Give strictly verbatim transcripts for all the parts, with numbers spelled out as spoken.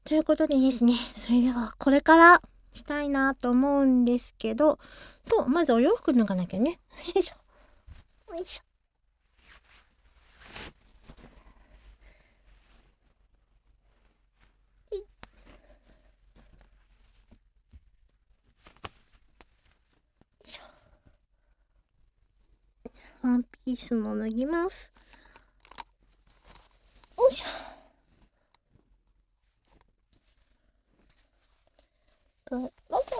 ということでですね、それではこれからしたいなと思うんですけど、そう、まずお洋服脱がなきゃね。よいしょ。よいしょ。ワンピースも脱ぎます。よいしょ。どうぞ。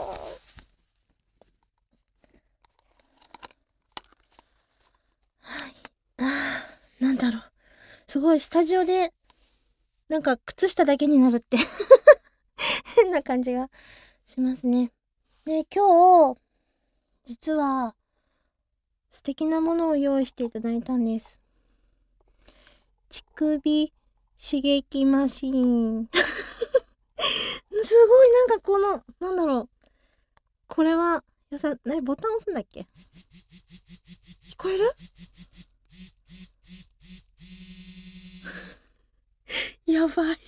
はい。あー、なんだろう。すごい、スタジオで、なんか靴下だけになるって変な感じがしますね。で、今日、実は、素敵なものを用意していただいたんです。乳首刺激マシーン。すごいなんかこの、なんだろう。これは、やさ、ね、ボタン押すんだっけ？聞こえる？やばい。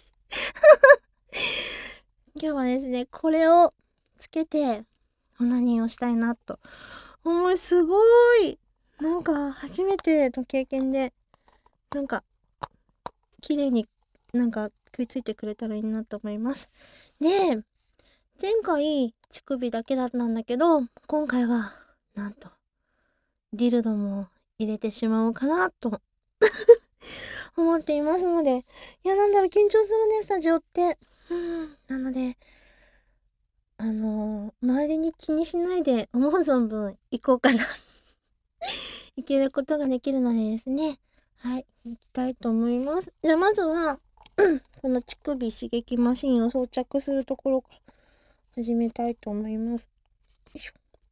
今日はですね、これをつけて、オナニーをしたいなと。おい、すごい。なんか、初めての経験で、なんか、綺麗になんか食いついてくれたらいいなと思います。で、前回、乳首だけだったんだけど、今回は、なんと、ディルドも入れてしまおうかなと思っていますので、いや、なんだろう、緊張するね、スタジオって。うん、なので、あのー、周りに気にしないで思う存分行こうかな。行けることができるのでですね。はい、行きたいと思います。じゃあ、まずは、この乳首刺激マシンを装着するところから始めたいと思います。よいしょ。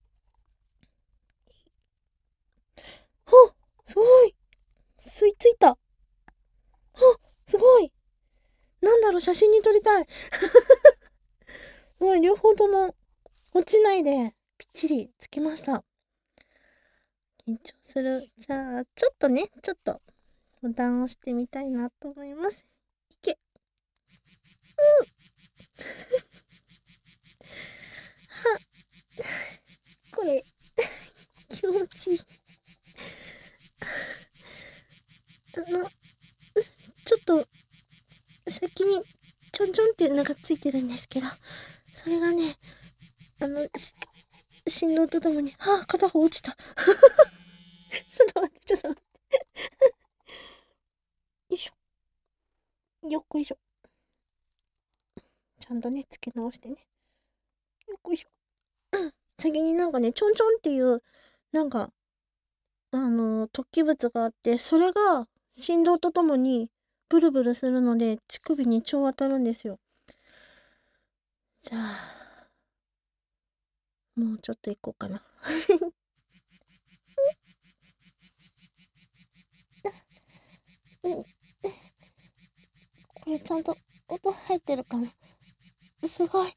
あ、すごい吸い付いた。あ、すごい。なんだろう、写真に撮りたい。すごい、両方とも落ちないでぴっちりつきました。緊張する。じゃあ、ちょっとね、ちょっとボタンを押してみたいなと思います。いけ。うは、これ、気持ちいい。あの、ちょっと、先に、ちょんちょんっていうのがついてるんですけど、それがね、あの、振動とともに、はあ、片方落ちた。ちょっと待って、ちょっと待って。よいしょ。よっこいしょ。ちゃんとね、付け直してね。よっこいしょ。先になんかね、ちょんちょんっていう、なんか、あの、突起物があって、それが振動とともにブルブルするので、乳首に超当たるんですよ。じゃあ、もうちょっと行こうかな。これちゃんと音入ってるかな？すごい。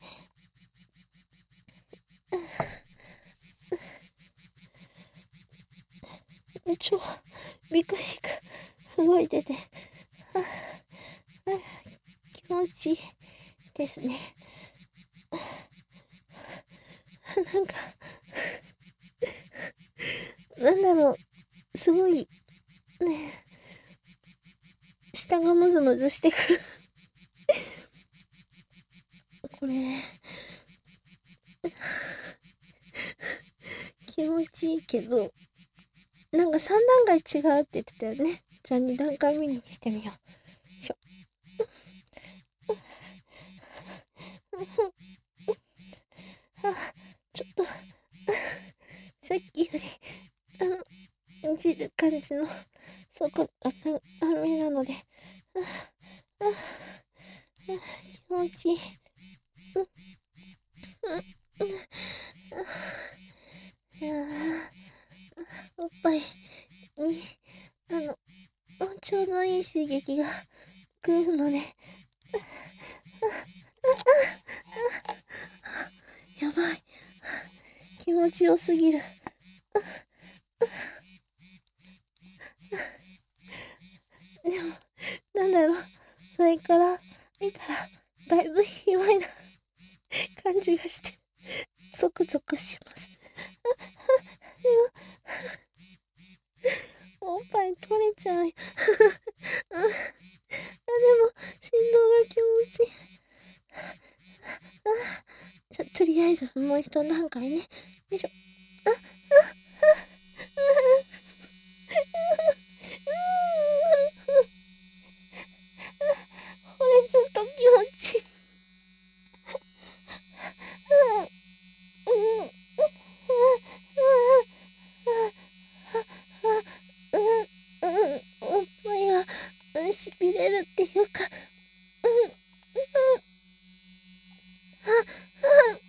超ビクビク動いてて、ああ、気持ちいいですね。なんか、なんだろう、すごい、ね、下がムズムズしてくる。これ、気持ちいいけど、なんかさん段階違うって言ってたよね。じゃあに段階目にしてみよう。しょ。あ、ちょっと、さっきより、あの、じる感じの、そこ、あ、あ、雨なので、あ、あ、あ、気持ちいい。うん、うん、うん、いやー、おっぱいに、あの、ちょうどいい刺激が来るので、やばい。気持ちよすぎる。でも、なんだろう。それから見たら、 だいぶ卑猥な感じがしてゾクゾクします。今おっぱい取れちゃう。あ、でも振動が気持ちいい。あ、じゃとりあえずもう一段階ね。よいしょ。あ、あ、あ、これずっと気持ちいい。うん、うん、うん、うん、おっぱいがしびれるっていうか、うん、うん、あ、あ、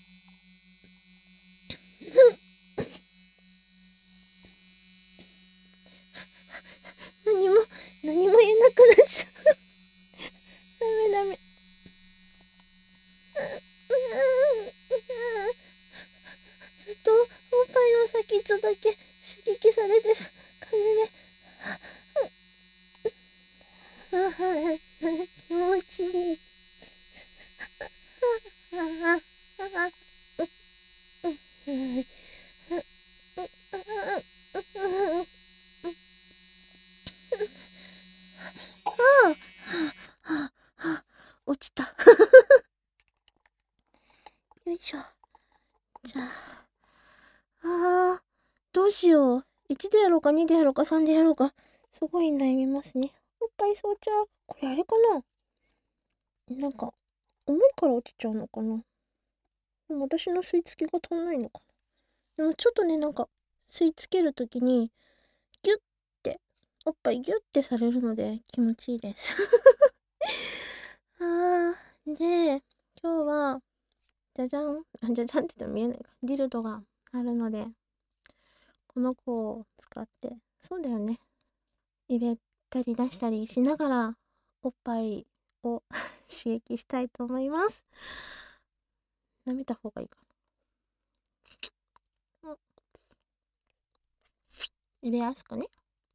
何も、何も言えなくなっちゃう。ダメダメ。ずっとおっぱいの先っちょだけ刺激されてる感じで、ああ、気持ちいい。ああ、ああ、うん、うん、ああ、落ちた。よいしょ。じゃあ、ああ、どうしよう。いちでやろうか、にでやろうか、さんでやろうか。すごい悩みますね。おっぱい装着。これあれかな、なんか、重いから落ちちゃうのかな。でも私の吸い付けが足んないのかな。でもちょっとね、なんか、吸い付けるときに、ギュッて、おっぱいギュッてされるので気持ちいいです。あー、で、今日は、じゃじゃん、あ、じゃじゃんって言っても見えないか。ディルドがあるので、この子を使って、そうだよね。入れたり出したりしながら、おっぱいを刺激したいと思います。舐めた方がいいかな。入れやすくね。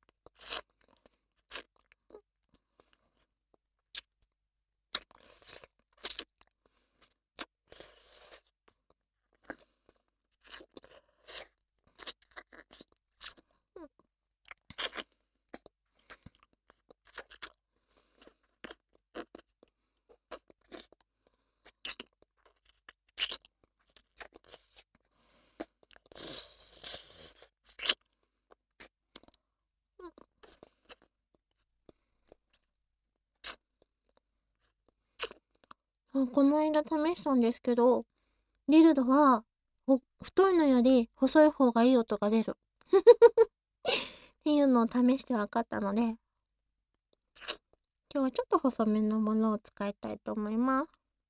この間試したんですけど、ディルドは、太いのより細い方がいい音が出る。っていうのを試して分かったので、今日はちょっと細めのものを使いたいと思います。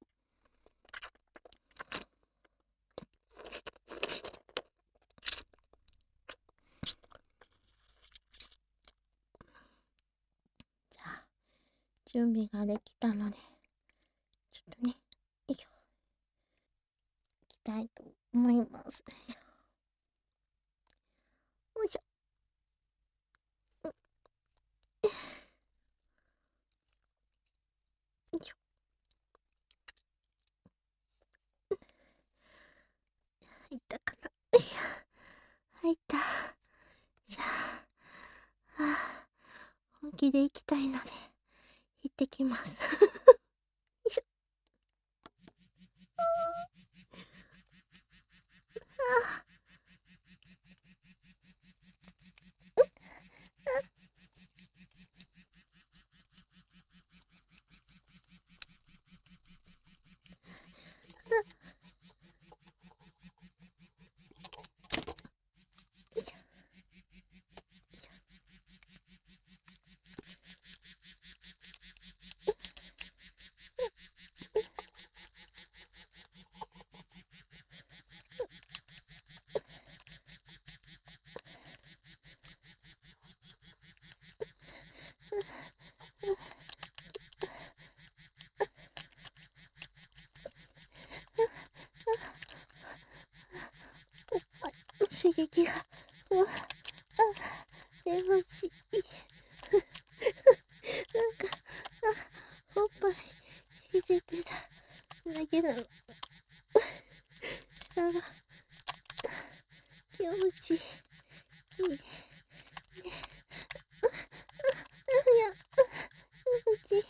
じゃあ、準備ができたので、ちょっとね、よいしょ。いきたいと思います。よいしょ。よいしょ。入ったかな。入った。じゃあ、ああ、本気で行きたいので、行ってきます。よいしょ。あ刺激が、うわ、あ、出欲しい。なんか、あ、おっぱい、ひじてた。 だけなの。下が気持ちいい。いいね。いや、気持ちいい。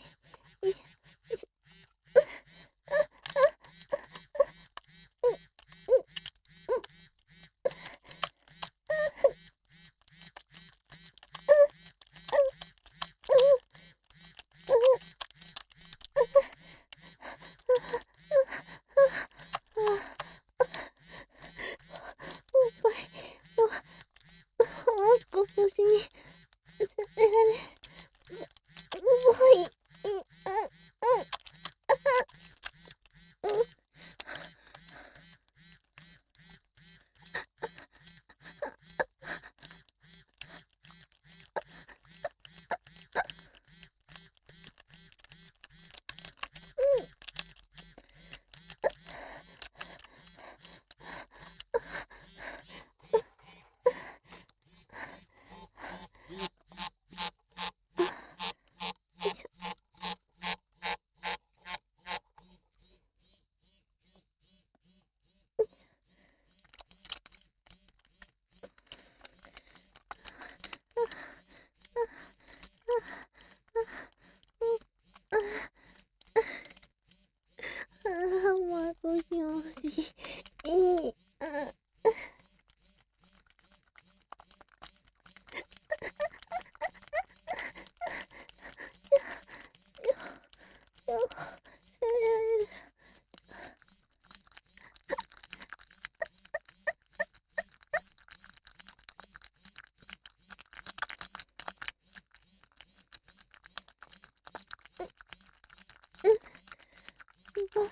腰にさせられ、重い。ああ、もう腰が欲しい。いい。あよ、せられる。すごい。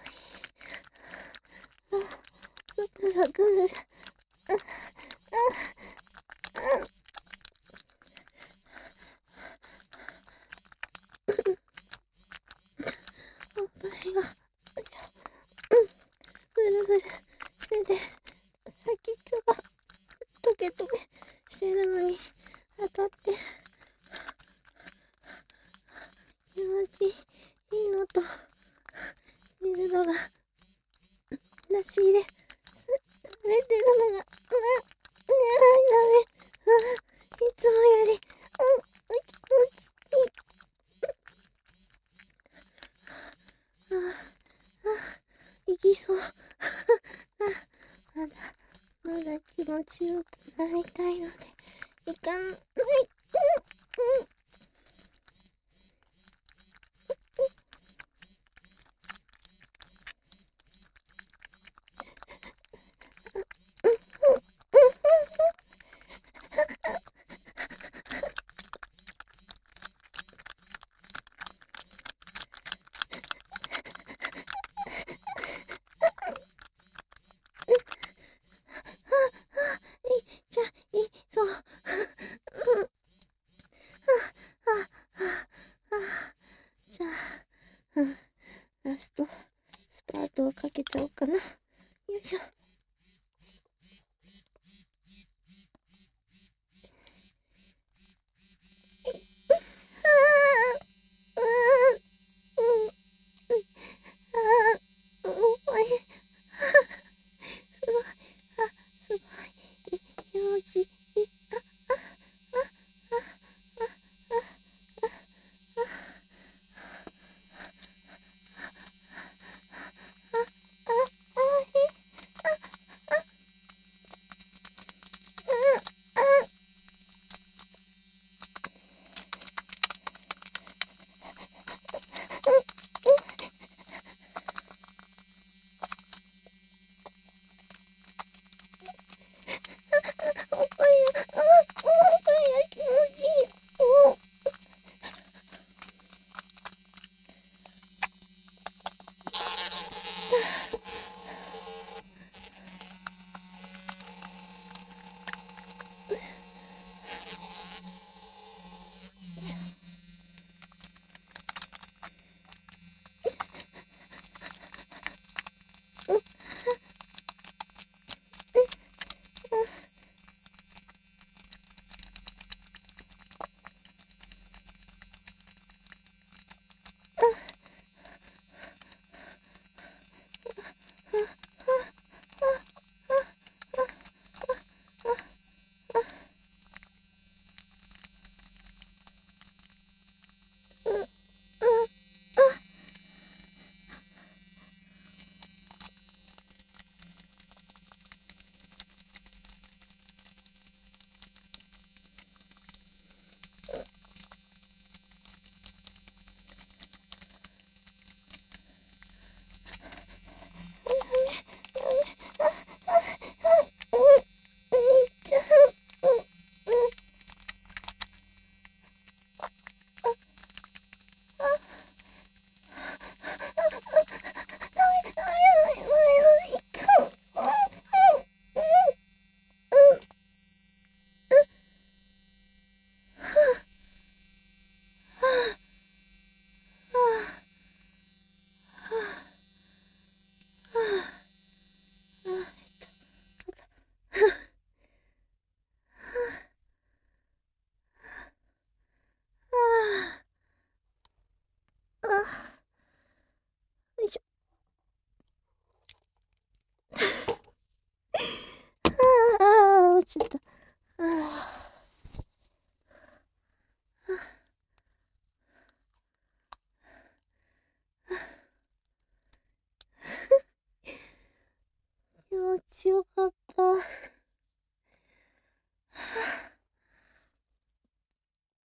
ゾクゾクする。おっぱいが、ふるふるしてて、先っちょがトゲトゲしてるのに当たって気持ちいいのと、見るのが出し入れされてるのが、うわ、ねえ、ダメ。あ、いつもより、うん、気持ちいい。ああ、いきそう。あ、まだ、まだ気持ちよくなりたいので、いかない。じゃいそう。じゃあ、ラストスパートをかけちゃおうかな。よいしょ。